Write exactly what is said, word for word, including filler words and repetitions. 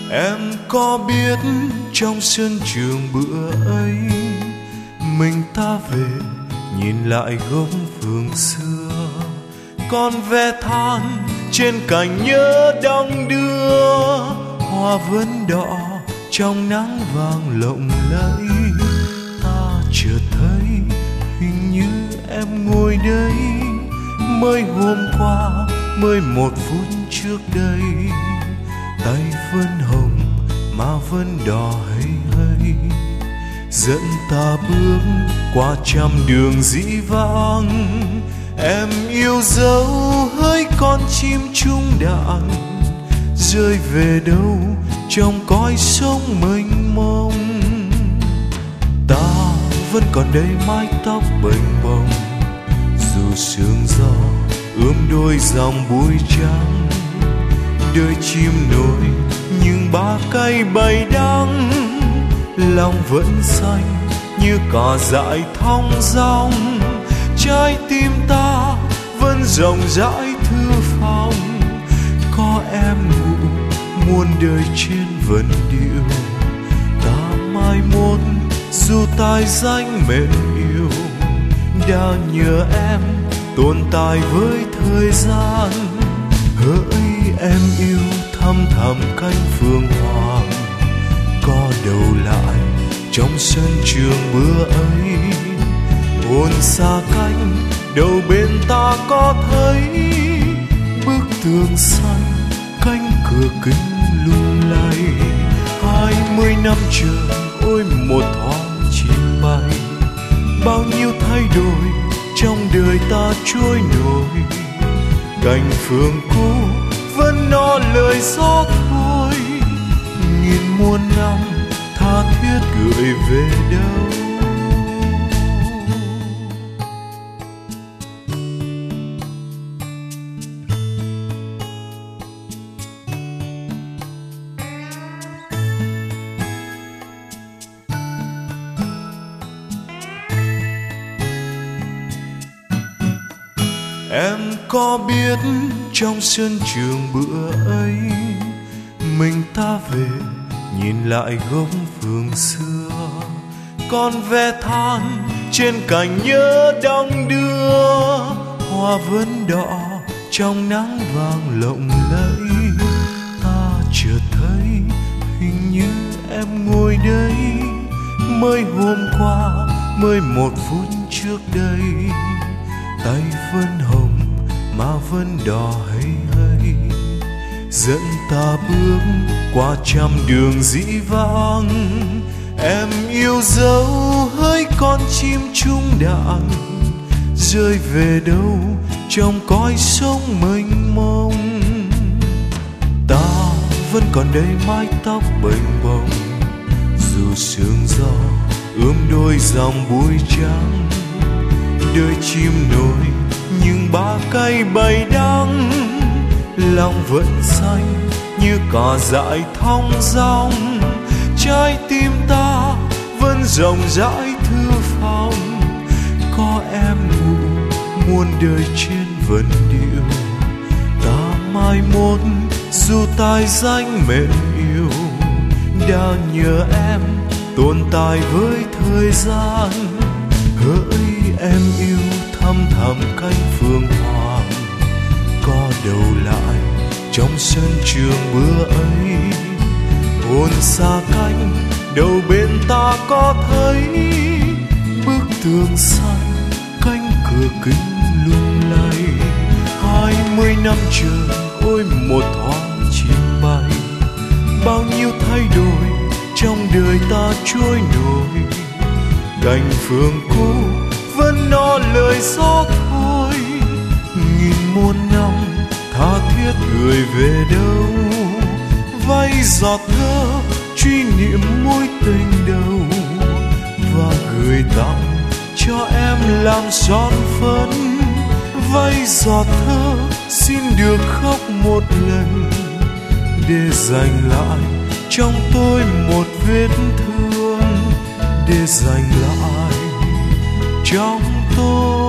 Em có biết trong sân trường bữa ấy mình ta về nhìn lại gốc phượng xưa, con ve than trên cành nhớ đong đưa, hoa vẫn đỏ trong nắng vàng lộng lẫy. Ta chợt thấy hình như em ngồi đây mới hôm qua, mới một phút trước đây. Tay vẫn hồng mà vẫn đỏ hay hay, dẫn ta bước qua trăm đường dĩ vãng. Em yêu dấu hỡi con chim trung đàn, rơi về đâu trong cõi sống mênh mông. Ta vẫn còn đây mái tóc bềnh bồng, dù sương gió ướm đôi dòng bụi trắng. Đời chim nổi nhưng ba cây bay đắng, lòng vẫn xanh như cỏ dại thong dong. Trái tim ta vẫn rộng rãi thư phòng, có em ngủ muôn đời trên vần điệu. Ta mai mốt dù tài danh mến yêu, đã nhờ em tồn tại với thời gian. Hỡi em yêu thăm thầm cánh phương hoàng, có đầu lại trong sân trường bữa ấy. Hồn xa cánh đầu bên ta có thấy bức tường xanh, cánh cửa kính lung lay. Hai mươi năm trời ôi một thoáng chim bay, bao nhiêu thay đổi trong đời ta trôi nổi. Cành phượng cũ vẫn no lời gió thôi, nghìn muôn năm tha thiết gửi về đâu. Em có biết trong sân trường bữa ấy mình ta về nhìn lại gốc phượng xưa, con ve than trên cành nhớ đong đưa, hoa vẫn đỏ trong nắng vàng lộng lẫy. Ta chợt thấy hình như em ngồi đây mới hôm qua, mới một phút trước đây. Tay vẫn hồng mà vẫn đỏ hay hay, dẫn ta bước qua trăm đường dĩ vãng. Em yêu dấu hỡi con chim trung đàn, rơi về đâu trong cõi sống mênh mông. Ta vẫn còn đây mái tóc bềnh bồng, dù sương gió ướm đôi dòng bụi trắng. Đời chim nổi nhưng ba cây bay đắng, lòng vẫn xanh như cỏ dại thong dong. Trái tim ta vẫn rộng rãi thư phòng, có em ngủ muôn đời trên vần điệu. Ta mai mốt dù tài danh mến yêu, đã nhờ em tồn tại với thời gian. Hỡi em yêu thăm thầm cánh phương hoàng, có đầu lại trong sân trường bữa ấy. Hồn xa cánh đầu bên ta có thấy bức tường xanh, cánh cửa kính lung lay. Hai mươi năm trời ôi một thoáng chim bay, bao nhiêu thay đổi trong đời ta trôi nổi. Cành phượng cũ vẫn no lời gió thôi, nghìn muôn năm tha thiết gửi về đâu. Vay giọt thơ truy niệm mối tình đầu, và gửi tặng cho em làm son phấn. Vay giọt thơ xin được khóc một lần, để dành lại trong tôi một vết thương, để dành lại trong tôi